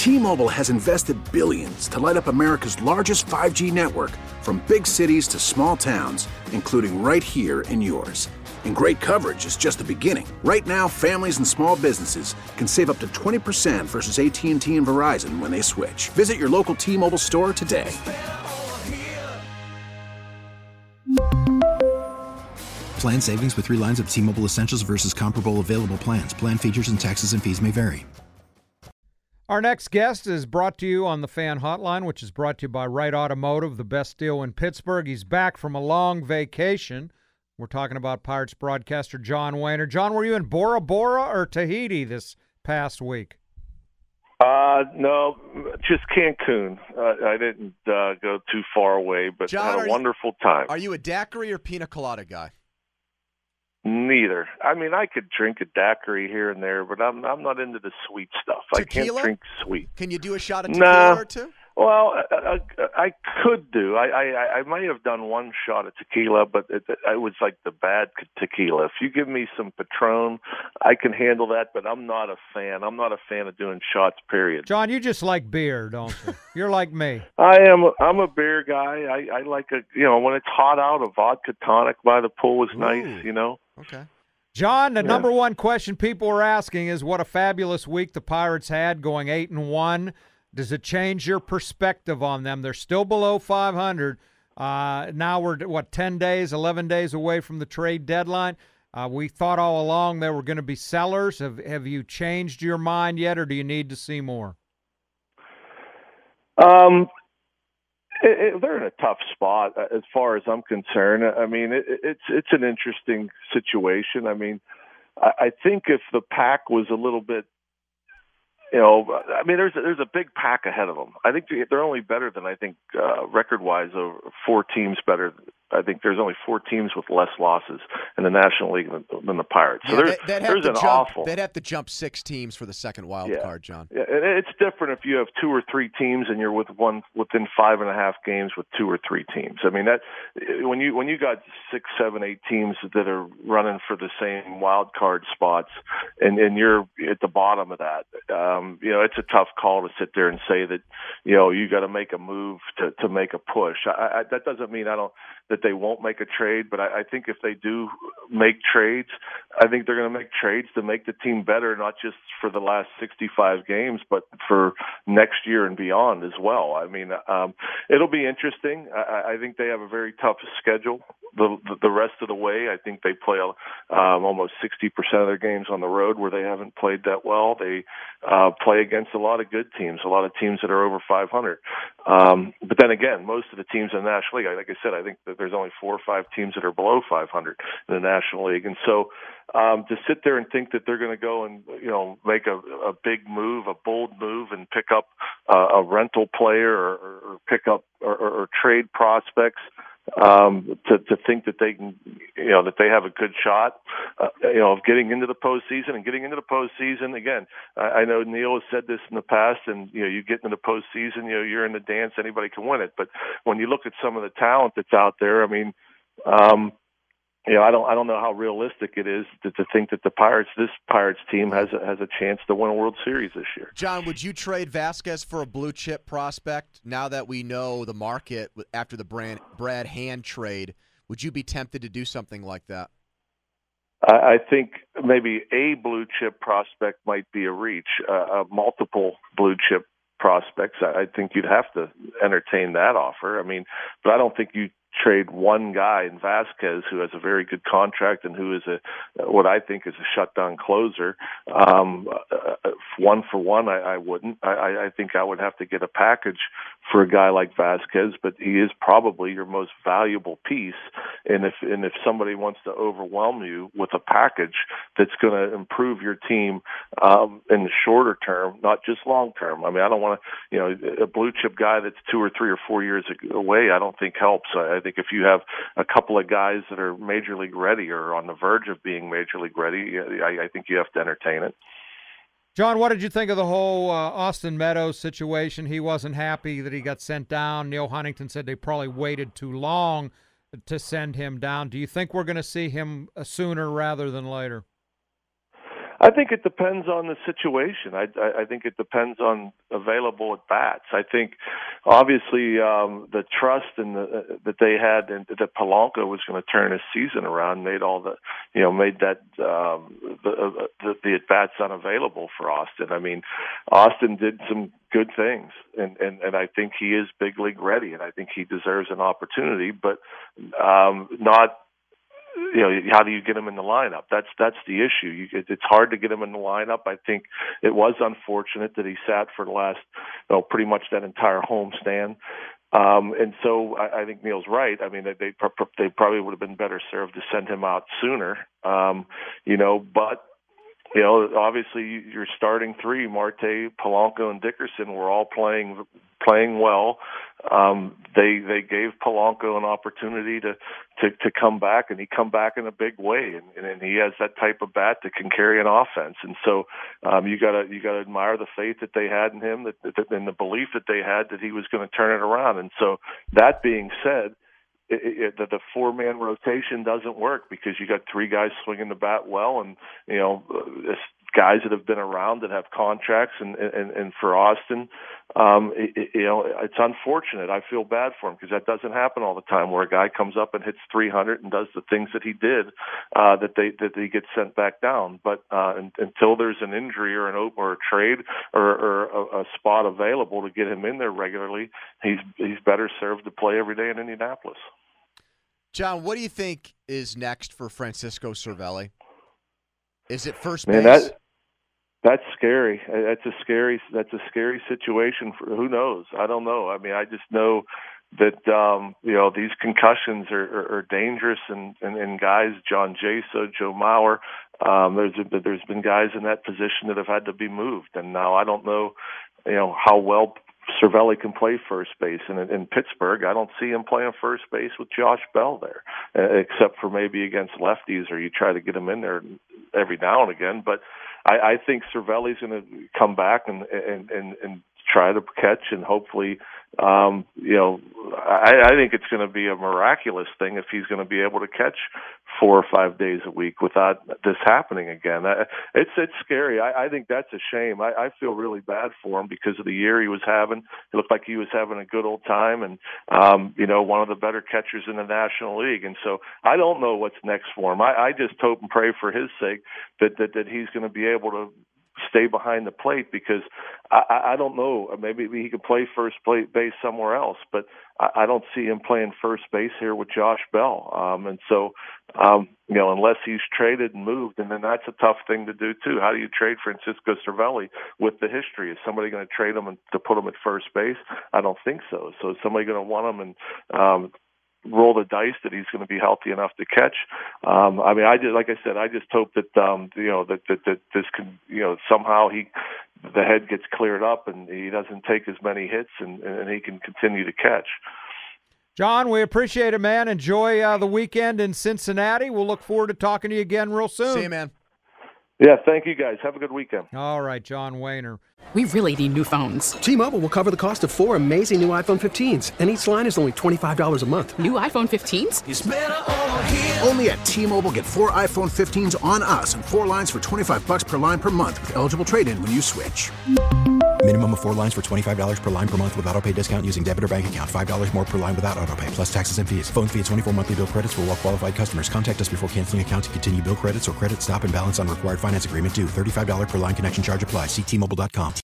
T-Mobile has invested billions to light up America's largest 5G network, from big cities to small towns, including right here in yours. And great coverage is just the beginning. Right now, families and small businesses can save up to 20% versus AT&T and Verizon when they switch. Visit your local T-Mobile store today. Plan savings with 3 lines of T-Mobile Essentials versus comparable available plans. Plan features and taxes and fees may vary. Our next guest is brought to you on the Fan Hotline, which is brought to you by Wright Automotive, the best deal in Pittsburgh. He's back from a long vacation. We're talking about Pirates broadcaster John Wehner. John, were you in Bora Bora or Tahiti this past week? No, just Cancun. I didn't go too far away, but John, had a wonderful time. Are you a daiquiri or pina colada guy? Neither. I mean, I could drink a daiquiri here and there, but I'm not into the sweet stuff. Tequila? I can't drink sweet. Can you do a shot of tequila or two? Well, I could do. I might have done one shot of tequila, but it was like the bad tequila. If you give me some Patron, I can handle that, but I'm not a fan. I'm not a fan of doing shots, period. John, you just like beer, don't you? You're like me. I'm a beer guy. I like when it's hot out, a vodka tonic by the pool is nice, Okay. John, the number one question people are asking is what a fabulous week the Pirates had, going 8-1. Does it change your perspective on them? They're still below 500. Now we're, 10 days, 11 days away from the trade deadline. We thought all along they were going to be sellers. Have you changed your mind yet, or do you need to see more? They're in a tough spot as far as I'm concerned. I mean, it's an interesting situation. I mean, I think if the pack was a little bit, there's a big pack ahead of them. I think they're only better than record-wise, over 4 teams better. I think there's only 4 teams with less losses in the National League than the Pirates. So They'd have to jump 6 teams for the second wild card, John. Yeah, and it's different if you have 2 or 3 teams and you're within 5.5 games with 2 or 3 teams. I mean, that when you got 6, 7, 8 teams that are running for the same wild card spots, and you're at the bottom of that, it's a tough call to sit there and say that you got to make a move to make a push. That doesn't mean that they won't make a trade, but I think if they do make trades, I think they're going to make trades to make the team better, not just for the last 65 games, but for next year and beyond as well. I mean, it'll be interesting. I think they have a very tough schedule the rest of the way. I think they play almost 60% of their games on the road where they haven't played that well. They play against a lot of good teams, a lot of teams that are over 500. But then again, most of the teams in the National League, like I said, I think that there's only 4 or 5 teams that are below 500 in the National League. And so to sit there and think that they're going to go and, make a big move, a bold move and pick up a rental player or pick up or trade prospects, to think that they can, that they have a good shot, of getting into the postseason. And getting into the postseason, again, I know Neil has said this in the past, and you get into the postseason, you're in the dance, anybody can win it. But when you look at some of the talent that's out there, I mean, I don't know how realistic it is to think that this Pirates team has a chance to win a World Series this year. John, would you trade Vasquez for a blue chip prospect now that we know the market after the Brad Hand trade? Would you be tempted to do something like that? I think maybe a blue chip prospect might be a reach. Multiple blue chip prospects, I think you'd have to entertain that offer. I mean, but I don't think you trade one guy in Vasquez who has a very good contract and who is what I think is a shutdown closer. 1 for 1, I wouldn't. I think I would have to get a package for a guy like Vasquez, but he is probably your most valuable piece. And if somebody wants to overwhelm you with a package that's going to improve your team in the shorter term, not just long term. I mean, I don't want to, a blue chip guy that's 2 or 3 or 4 years away, I don't think helps. I think if you have a couple of guys that are major league ready or on the verge of being major league ready, I think you have to entertain it. John, what did you think of the whole Austin Meadows situation? He wasn't happy that he got sent down. Neil Huntington said they probably waited too long to send him down. Do you think we're going to see him sooner rather than later? I think it depends on the situation. I think it depends on available at bats. I think obviously the trust and that they had and that Polanco was going to turn his season around made that the at bats unavailable for Austin. I mean, Austin did some good things, and I think he is big league ready, and I think he deserves an opportunity, but not. How do you get him in the lineup? That's the issue. It's hard to get him in the lineup. I think it was unfortunate that he sat for the last, pretty much that entire homestand. And so I think Neil's right. I mean, they probably would have been better served to send him out sooner. But obviously your starting three, Marte, Polanco, and Dickerson, were all playing well. They gave Polanco an opportunity to come back, and he come back in a big way, and he has that type of bat that can carry an offense. And so you gotta admire the faith that they had in him, and the belief that they had that he was going to turn it around. And so that being said, that the four-man rotation doesn't work because you got three guys swinging the bat well, and guys that have been around that have contracts, and for Austin, it's unfortunate. I feel bad for him because that doesn't happen all the time, where a guy comes up and hits 300 and does the things that he did, that he gets sent back down. But until there's an injury or a trade or a spot available to get him in there regularly, he's better served to play every day in Indianapolis. John, what do you think is next for Francisco Cervelli? Is it first base? Man, that's scary. That's a scary situation. Who knows? I don't know. I mean, I just know that these concussions are dangerous, and guys, John Jaso, Joe Mauer, there's been guys in that position that have had to be moved, and now I don't know, how well Cervelli can play first base. And in Pittsburgh, I don't see him playing first base with Josh Bell there, except for maybe against lefties, or you try to get him in there every now and again. But I think Cervelli's going to come back and try to catch, and hopefully, I think it's going to be a miraculous thing if he's going to be able to catch 4 or 5 days a week without this happening again. It's scary. I think that's a shame. I feel really bad for him because of the year he was having. It looked like he was having a good old time, and one of the better catchers in the National League. And so I don't know what's next for him. I just hope and pray for his sake that he's going to be able to stay behind the plate, because I don't know. Maybe he could play first base somewhere else, but I don't see him playing first base here with Josh Bell. And so, unless he's traded and moved, and then that's a tough thing to do too. How do you trade Francisco Cervelli with the history? Is somebody going to trade him to put him at first base? I don't think so. So is somebody going to want him and roll the dice that he's going to be healthy enough to catch? I just hope that that this can, somehow the head gets cleared up and he doesn't take as many hits, and he can continue to catch. John, we appreciate it, man. Enjoy the weekend in Cincinnati. We'll look forward to talking to you again real soon. See you, man. Yeah, thank you, guys. Have a good weekend. All right, John Wehner. We really need new phones. T-Mobile will cover the cost of 4 amazing new iPhone 15s, and each line is only $25 a month. New iPhone 15s? It's better over here. Only at T-Mobile, get 4 iPhone 15s on us and 4 lines for $25 per line per month with eligible trade-in when you switch. Minimum of 4 lines for $25 per line per month with autopay discount using debit or bank account. $5 more per line without autopay, plus taxes and fees. Phone fee at 24 monthly bill credits for well-qualified customers. Contact us before canceling account to continue bill credits or credit stop and balance on required finance agreement due. $35 per line connection charge applies. See T-Mobile.com.